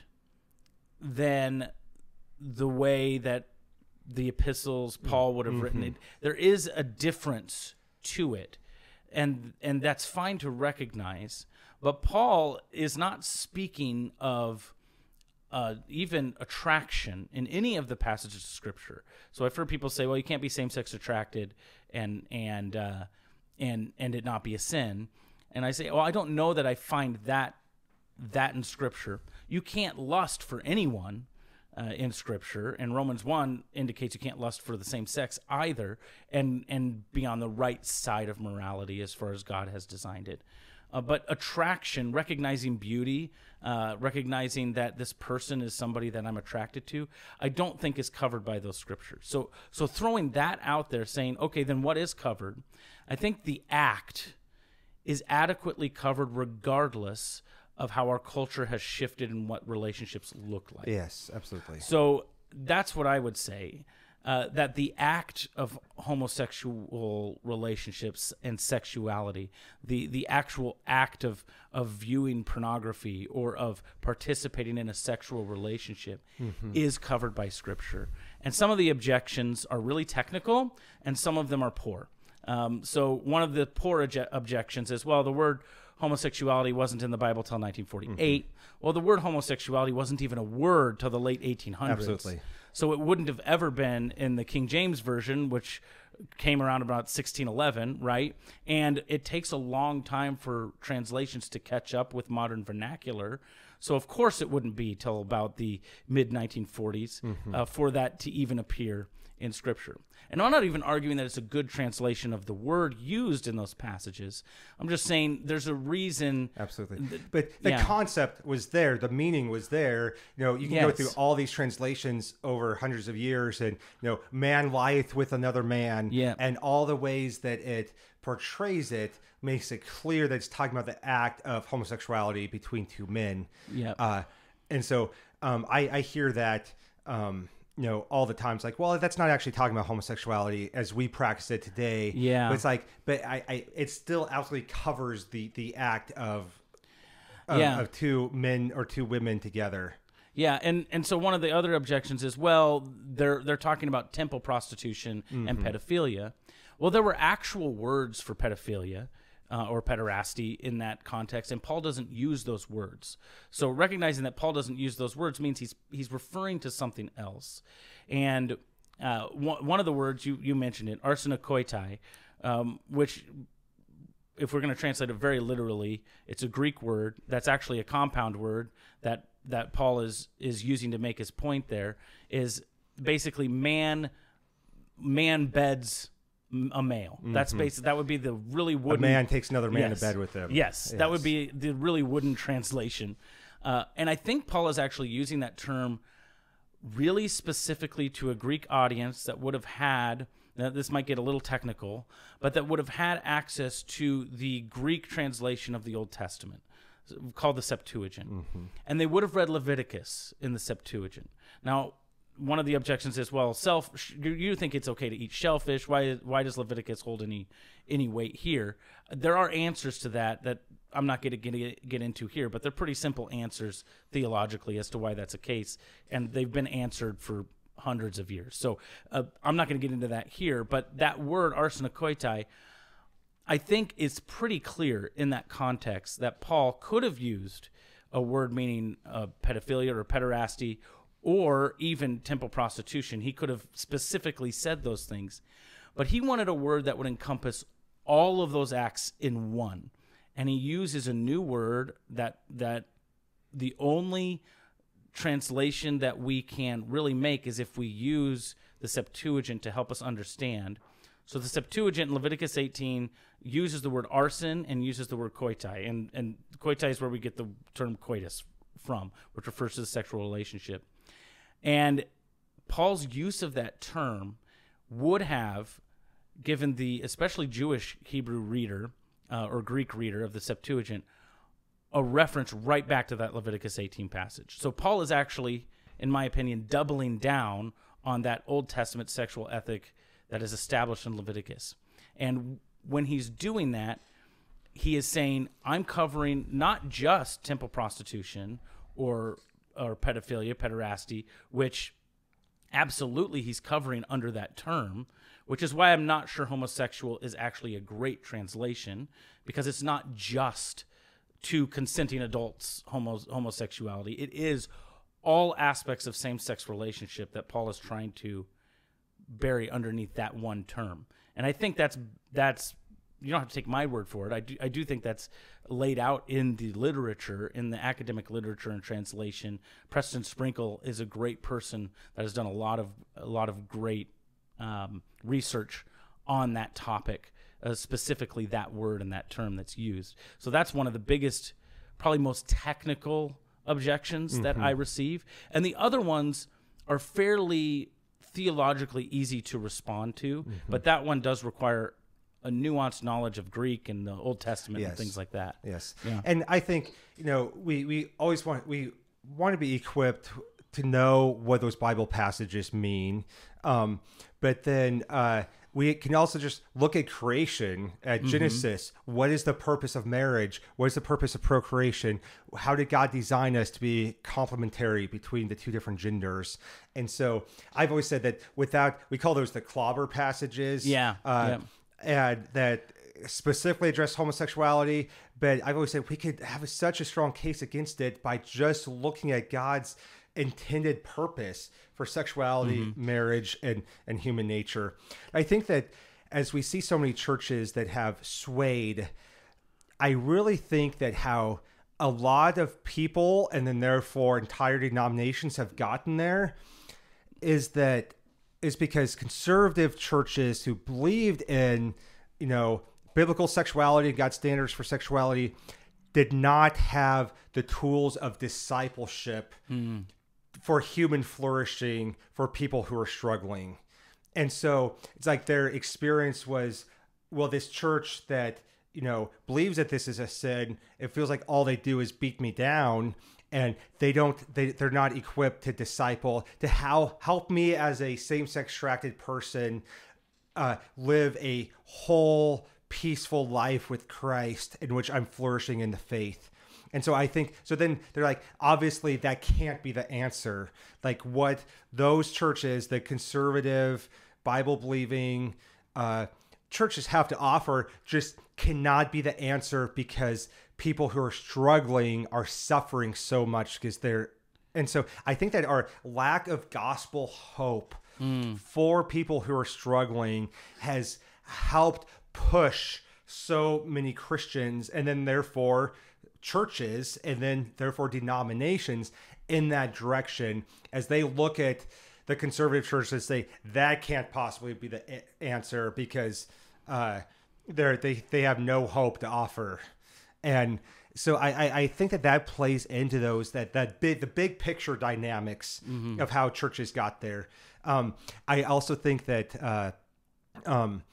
than the way that the epistles Paul would have mm-hmm. written it. There is a difference to it, and and that's fine to recognize. But Paul is not speaking of Uh, even attraction in any of the passages of Scripture. So I've heard people say, "Well, you can't be same-sex attracted and and uh, and and it not be a sin." And I say, "Well, I don't know that I find that that in Scripture. You can't lust for anyone uh, in Scripture, and Romans one indicates you can't lust for the same sex either, and and be on the right side of morality as far as God has designed it." Uh, but attraction, recognizing beauty, uh, recognizing that this person is somebody that I'm attracted to, I don't think is covered by those scriptures. So, so throwing that out there, saying, okay, then what is covered? I think the act is adequately covered regardless of how our culture has shifted and what relationships look like. Yes, absolutely. So that's what I would say. Uh, that the act of homosexual relationships and sexuality, the the actual act of of viewing pornography or of participating in a sexual relationship mm-hmm. is covered by Scripture. And some of the objections are really technical, and some of them are poor. Um, so one of the poor obje- objections is, well, the word homosexuality wasn't in the Bible till nineteen forty-eight. Mm-hmm. Well, the word homosexuality wasn't even a word till the late eighteen hundreds. Absolutely. So it wouldn't have ever been in the King James Version, which came around about sixteen eleven, right? And it takes a long time for translations to catch up with modern vernacular. So, of course, it wouldn't be till about the mid nineteen forties mm-hmm. uh, for that to even appear in Scripture. And I'm not even arguing that it's a good translation of the word used in those passages. I'm just saying there's a reason. Absolutely. Th- but the yeah. concept was there. The meaning was there. You know, you can yes. go through all these translations over hundreds of years and, you know, man lieth with another man. Yeah. And all the ways that it portrays it makes it clear that it's talking about the act of homosexuality between two men. Yeah. Uh, and so um, I, I hear that, um, you know, all the time. It's like, well, that's not actually talking about homosexuality as we practice it today. Yeah. But it's like, but I, I it still absolutely covers the, the act of, of, yeah. of two men or two women together. Yeah, and, and so one of the other objections is, well, they're they're talking about temple prostitution mm-hmm. and pedophilia. Well, there were actual words for pedophilia uh, or pederasty in that context, and Paul doesn't use those words. So recognizing that Paul doesn't use those words means he's he's referring to something else. And uh, one, one of the words, you, you mentioned it, arsenokoitai, um, which, if we're going to translate it very literally, it's a Greek word that's actually a compound word that that Paul is is using to make his point there, is basically man man beds a male. Mm-hmm. That's basically, that would be the really wooden... A man takes another man yes. to bed with him. Yes, yes, that would be the really wooden translation. Uh, and I think Paul is actually using that term really specifically to a Greek audience that would have had... Now, this might get a little technical, but that would have had access to the Greek translation of the Old Testament, called the Septuagint. Mm-hmm. And they would have read Leviticus in the Septuagint. Now, one of the objections is, well, self. You think it's okay to eat shellfish. Why Why does Leviticus hold any any weight here? There are answers to that that I'm not going to get, get into here, but they're pretty simple answers theologically as to why that's a case, and they've been answered for hundreds of years. So uh, I'm not going to get into that here, but that word arsenokoitai, I think it's pretty clear in that context that Paul could have used a word meaning uh, pedophilia or pederasty or even temple prostitution. He could have specifically said those things. But he wanted a word that would encompass all of those acts in one. And he uses a new word that that the only translation that we can really make is if we use the Septuagint to help us understand. So the Septuagint in Leviticus eighteen uses the word arson and uses the word koitai. And, and koitai is where we get the term coitus from, which refers to the sexual relationship. And Paul's use of that term would have given the especially Jewish Hebrew reader uh, or Greek reader of the Septuagint a reference right back to that Leviticus eighteen passage. So Paul is actually, in my opinion, doubling down on that Old Testament sexual ethic that is established in Leviticus. And when he's doing that, he is saying, I'm covering not just temple prostitution or or pedophilia, pederasty, which absolutely he's covering under that term, which is why I'm not sure homosexual is actually a great translation, because it's not just to consenting adults homo- homosexuality. It is all aspects of same-sex relationship that Paul is trying to bury underneath that one term. And I think that's that's you don't have to take my word for it. I do I do think that's laid out in the literature, in the academic literature and translation. Preston Sprinkle is a great person that has done a lot of a lot of great um, research on that topic, uh, specifically that word and that term that's used. So that's one of the biggest, probably most technical objections mm-hmm. that I receive. And the other ones are fairly theologically easy to respond to, mm-hmm. but that one does require a nuanced knowledge of Greek and the Old Testament yes. and things like that. Yes. Yeah. And I think, you know, we, we always want, we want to be equipped to know what those Bible passages mean. Um, but then uh, we can also just look at creation, at mm-hmm. Genesis. What is the purpose of marriage? What is the purpose of procreation? How did God design us to be complementary between the two different genders? And so I've always said that without, we call those the clobber passages. Yeah. Uh, yeah. And that specifically address homosexuality, but I've always said we could have a, such a strong case against it by just looking at God's intended purpose for sexuality, mm-hmm. marriage, and, and human nature. I think that as we see so many churches that have swayed, I really think that how a lot of people, and then therefore entire denominations, have gotten there is that is because conservative churches who believed in, you know, biblical sexuality, God's standards for sexuality, did not have the tools of discipleship mm. for human flourishing for people who are struggling. And so it's like their experience was, well, this church that, you know, believes that this is a sin, it feels like all they do is beat me down. And they don't, they, they're not equipped to disciple, to how help me as a same-sex attracted person uh, live a whole, peaceful life with Christ in which I'm flourishing in the faith. And so I think, so then they're like, obviously that can't be the answer. Like what those churches, the conservative, Bible-believing uh, churches have to offer just cannot be the answer, because people who are struggling are suffering so much because they're, and so I think that our lack of gospel hope mm. for people who are struggling has helped push so many Christians, and then therefore churches, and then therefore denominations in that direction, as they look at the conservative church and say that can't possibly be the answer because uh, they're, they they have no hope to offer. And so I, I, I think that that plays into those, that, that big, the big picture dynamics mm-hmm. of how churches got there. Um, I also think that uh, um,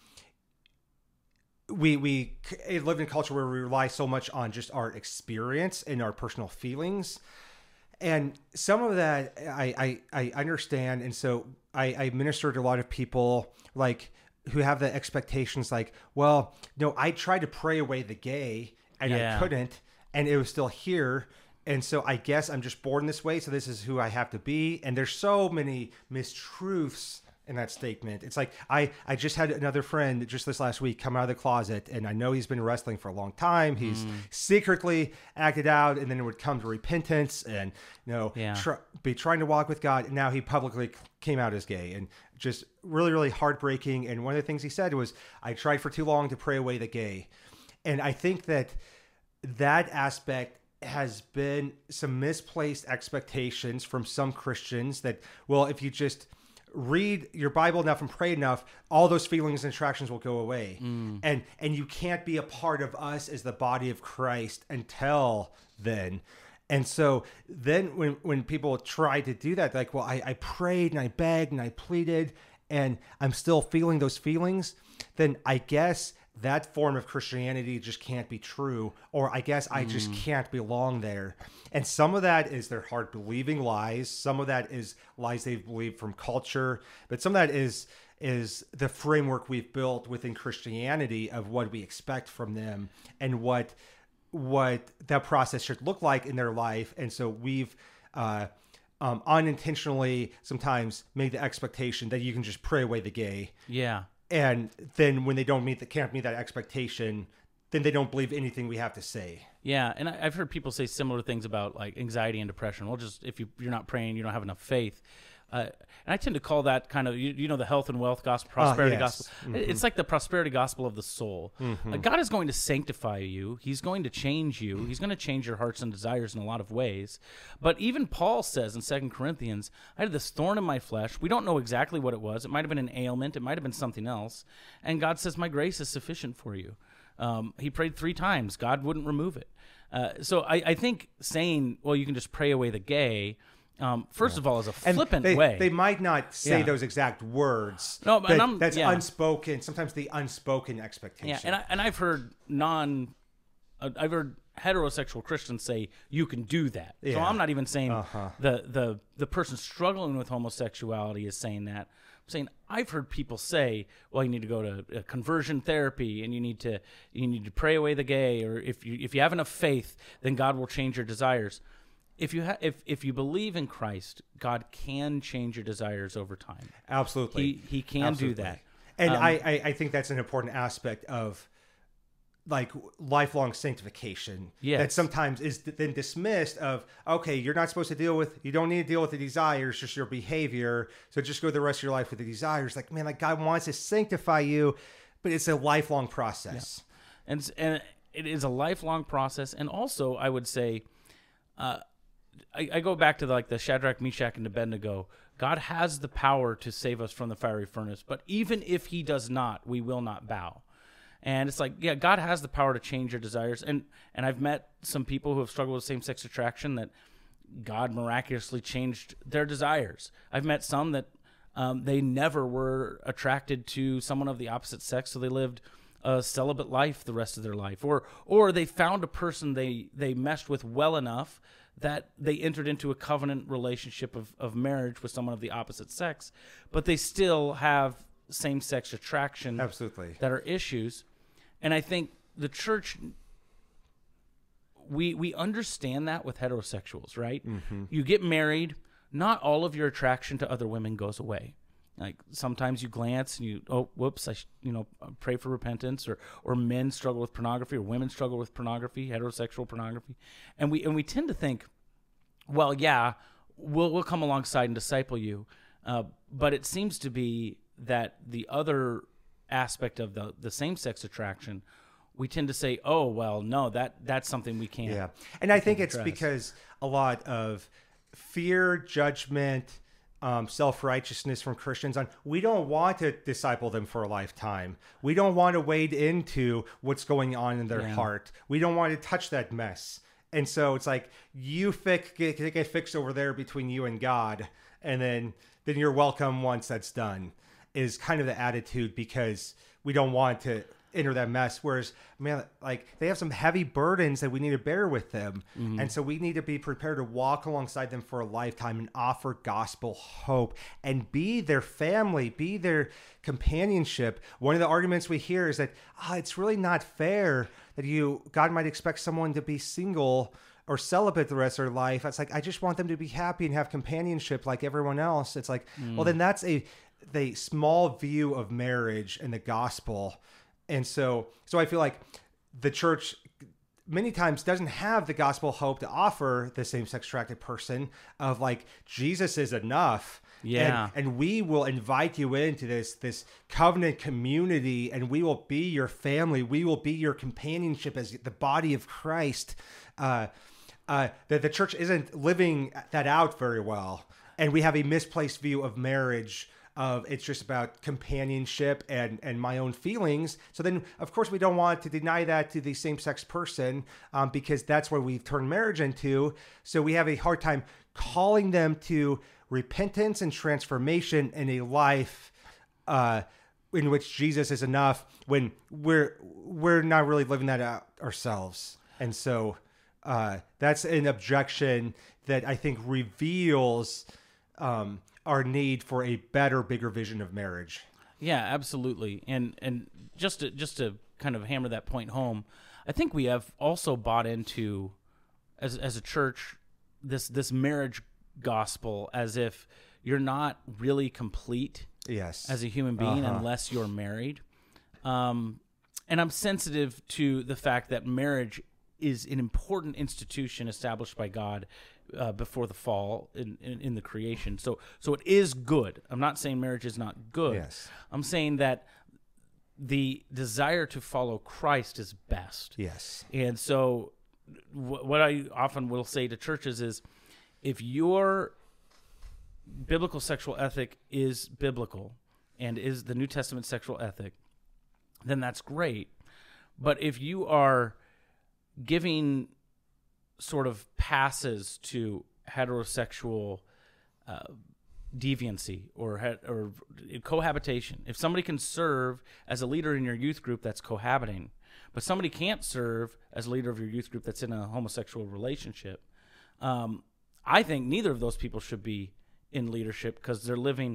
we, we live in a culture where we rely so much on just our experience and our personal feelings. And some of that I, I, I understand. And so I, I minister to a lot of people like who have the expectations like, well, no, I tried to pray away the gay, and yeah. I couldn't, and it was still here. And so I guess I'm just born this way. So this is who I have to be. And there's so many mistruths in that statement. It's like, I, I just had another friend just this last week come out of the closet, and I know he's been wrestling for a long time. He's mm. secretly acted out, and then it would come to repentance and, you know, yeah. tr- be trying to walk with God. And now he publicly came out as gay, and just really, really heartbreaking. And one of the things he said was, I tried for too long to pray away the gay. And I think that that aspect has been some misplaced expectations from some Christians that, well, if you just read your Bible enough and pray enough, all those feelings and attractions will go away. Mm. And and you can't be a part of us as the body of Christ until then. And so then when, when people try to do that, like, well, I, I prayed and I begged and I pleaded and I'm still feeling those feelings, then I guess that form of Christianity just can't be true, or I guess I just mm. can't belong there. And some of that is their heart believing lies. Some of that is lies they've believed from culture, but some of that is is the framework we've built within Christianity of what we expect from them and what what that process should look like in their life. And so we've uh, um, unintentionally sometimes made the expectation that you can just pray away the gay. Yeah. And then when they don't meet the can't meet that expectation, then they don't believe anything we have to say. Yeah, and I, I've heard people say similar things about like anxiety and depression. Well, just if you, you're not praying, you don't have enough faith. Uh, and I tend to call that kind of, you, you know, the health and wealth gospel, prosperity uh, yes. gospel. Mm-hmm. It's like the prosperity gospel of the soul. Mm-hmm. Uh, God is going to sanctify you. He's going to change you. He's going to change your hearts and desires in a lot of ways. But even Paul says in Second Corinthians, I had this thorn in my flesh. We don't know exactly what it was. It might have been an ailment. It might have been something else. And God says, my grace is sufficient for you. Um, he prayed three times. God wouldn't remove it. Uh, so I, I think saying, well, you can just pray away the gay, Um, first yeah. of all, is a flippant they, way. They might not say yeah. those exact words. No, but I'm, that's yeah. unspoken. Sometimes the unspoken expectation. Yeah, and I, and I've heard non, uh, I've heard heterosexual Christians say you can do that. Yeah. So I'm not even saying uh-huh. the the the person struggling with homosexuality is saying that. I'm saying I've heard people say, well, you need to go to a conversion therapy, and you need to you need to pray away the gay, or if you if you have enough faith, then God will change your desires. If you ha- if if you believe in Christ, God can change your desires over time. Absolutely, He He can Absolutely. do that, and um, I, I I think that's an important aspect of like lifelong sanctification. Yes. That sometimes is then dismissed of, okay, you're not supposed to deal with, you don't need to deal with the desires, just your behavior. So just go the rest of your life with the desires. Like, man, like God wants to sanctify you, but it's a lifelong process. Yeah. And and it is a lifelong process, and also I would say. Uh, I, I go back to the, like the Shadrach, Meshach, and Abednego. God has the power to save us from the fiery furnace, but even if he does not, we will not bow. And it's like, yeah, God has the power to change your desires. And and I've met some people who have struggled with same-sex attraction that God miraculously changed their desires. I've met some that um, they never were attracted to someone of the opposite sex, so they lived a celibate life the rest of their life. Or or they found a person they, they meshed with well enough that they entered into a covenant relationship of, of marriage with someone of the opposite sex, but they still have same-sex attraction. Absolutely. That are issues. And I think the church, we we understand that with heterosexuals, right? Mm-hmm. You get married, not all of your attraction to other women goes away. Like sometimes you glance and you, oh, whoops, I sh- you know, pray for repentance, or or men struggle with pornography, or women struggle with pornography, heterosexual pornography, and we and we tend to think, well, yeah, we'll we'll come alongside and disciple you, uh, but it seems to be that the other aspect of the the same sex attraction, we tend to say, oh, well, no, that that's something we can't. Yeah, and I think it's address. because a lot of fear, judgment. Um, self-righteousness from Christians on, we don't want to disciple them for a lifetime. We don't want to wade into what's going on in their yeah. heart. We don't want to touch that mess. And so it's like, you fix, get, get fixed over there between you and God, and then then you're welcome once that's done, is kind of the attitude, because we don't want to enter that mess. Whereas, man, like they have some heavy burdens that we need to bear with them. Mm-hmm. And so we need to be prepared to walk alongside them for a lifetime and offer gospel hope and be their family, be their companionship. One of the arguments we hear is that, oh, it's really not fair that you, God might expect someone to be single or celibate the rest of their life. It's like, I just want them to be happy and have companionship like everyone else. It's like, mm. well, then that's a, with a small view of marriage and the gospel. And so, so I feel like the church many times doesn't have the gospel hope to offer the same-sex attracted person of like, Jesus is enough. Yeah. And, and we will invite you into this, this covenant community, and we will be your family. We will be your companionship as the body of Christ. Uh, uh, that the church isn't living that out very well. And we have a misplaced view of marriage, of it's just about companionship and, and my own feelings. So then, of course, we don't want to deny that to the same-sex person um, because that's what we've turned marriage into. So we have a hard time calling them to repentance and transformation in a life uh, in which Jesus is enough when we're we're not really living that out ourselves. And so uh, that's an objection that I think reveals um, our need for a better, bigger vision of marriage. Yeah, absolutely. And and just to, just to kind of hammer that point home, I think we have also bought into, as as a church, this this marriage gospel as if you're not really complete yes as a human being uh-huh. unless you're married. Um, and I'm sensitive to the fact that marriage is an important institution established by God uh, before the fall in, in, in the creation. So so it is good. I'm not saying marriage is not good. Yes. I'm saying that the desire to follow Christ is best. Yes. And so w- what I often will say to churches is, if your biblical sexual ethic is biblical and is the New Testament sexual ethic, then that's great. But if you are giving sort of passes to heterosexual uh, deviancy or he- or cohabitation, if somebody can serve as a leader in your youth group that's cohabiting, but somebody can't serve as a leader of your youth group that's in a homosexual relationship, um, I think neither of those people should be in leadership because they're living.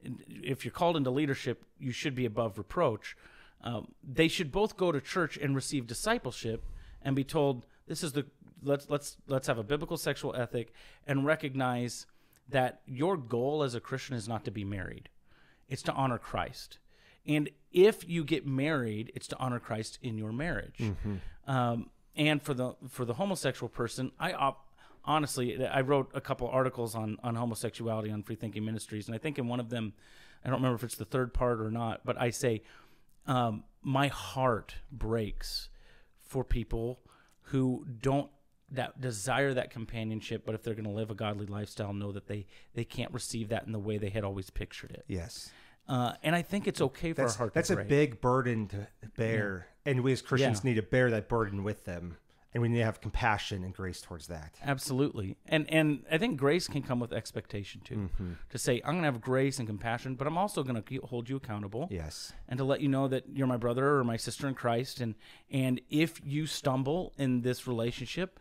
If you're called into leadership, you should be above reproach. Um, they should both go to church and receive discipleship and be told, "This is the let's let's let's have a biblical sexual ethic and recognize that your goal as a Christian is not to be married; it's to honor Christ. And if you get married, it's to honor Christ in your marriage. Mm-hmm. Um, and for the for the homosexual person, I op- honestly, I wrote a couple articles on, on homosexuality on Free Thinking Ministries, and I think in one of them, I don't remember if it's the third part or not, but I say, um, my heart breaks for people who don't that desire that companionship, but if they're going to live a godly lifestyle, know that they, they can't receive that in the way they had always pictured it. Yes. Uh, and I think it's okay for That's, our heart that's to a break. big burden to bear. Yeah. And we as Christians Yeah. need to bear that burden with them. And we need to have compassion and grace towards that. Absolutely. And and I think grace can come with expectation, too. Mm-hmm. To say, I'm going to have grace and compassion, but I'm also going to hold you accountable. Yes. And to let you know that you're my brother or my sister in Christ. And, and if you stumble in this relationship,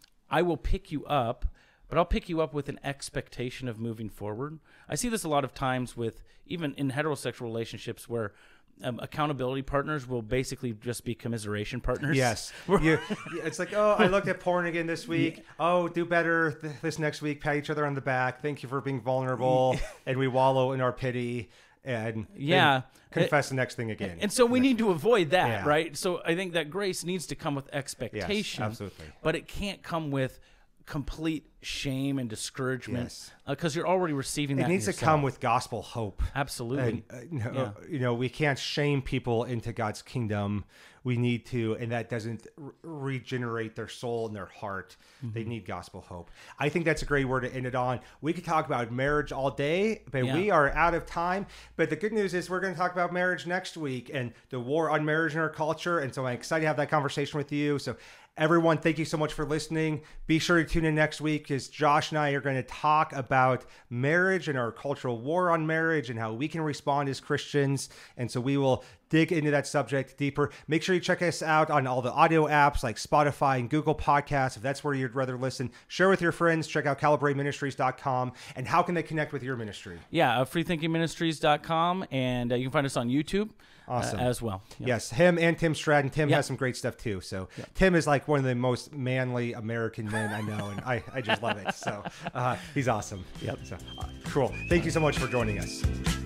I will pick you up, but I'll pick you up with an expectation of moving forward. I see this a lot of times with, even in heterosexual relationships where Um, accountability partners will basically just be commiseration partners. Yes. you, it's like, oh, I looked at porn again this week. Yeah. Oh, do better th- this next week. Pat each other on the back. Thank you for being vulnerable. And we wallow in our pity and yeah, confess it, the next thing again. And so we need to avoid that, yeah. right? So I think that grace needs to come with expectation. Yes, absolutely. But it can't come with complete shame and discouragement because yes. uh, you're already receiving that. It needs in to come with gospel hope. Absolutely. And, uh, you, know, yeah. you know, we can't shame people into God's kingdom. We need to, and that doesn't re- regenerate their soul and their heart. Mm-hmm. They need gospel hope. I think that's a great word to end it on. We could talk about marriage all day, but yeah. we are out of time. But the good news is we're going to talk about marriage next week and the war on marriage in our culture. And so I'm excited to have that conversation with you. So everyone, thank you so much for listening. Be sure to tune in next week because Josh and I are going to talk about marriage and our cultural war on marriage and how we can respond as Christians. And so we will dig into that subject deeper. Make sure you check us out on all the audio apps like Spotify and Google Podcasts, if that's where you'd rather listen. Share with your friends. Check out calibrate ministries dot com. And how can they connect with your ministry? Yeah, uh, free thinking ministries dot com. And uh, you can find us on YouTube. Awesome. Uh, as well. Yep. Yes, him and Tim Stratton. Tim yep. has some great stuff too. So yep. Tim is like one of the most manly American men I know, and I, I just love it. So uh, he's awesome. Yep. So uh, cool. Thank you so much for joining us.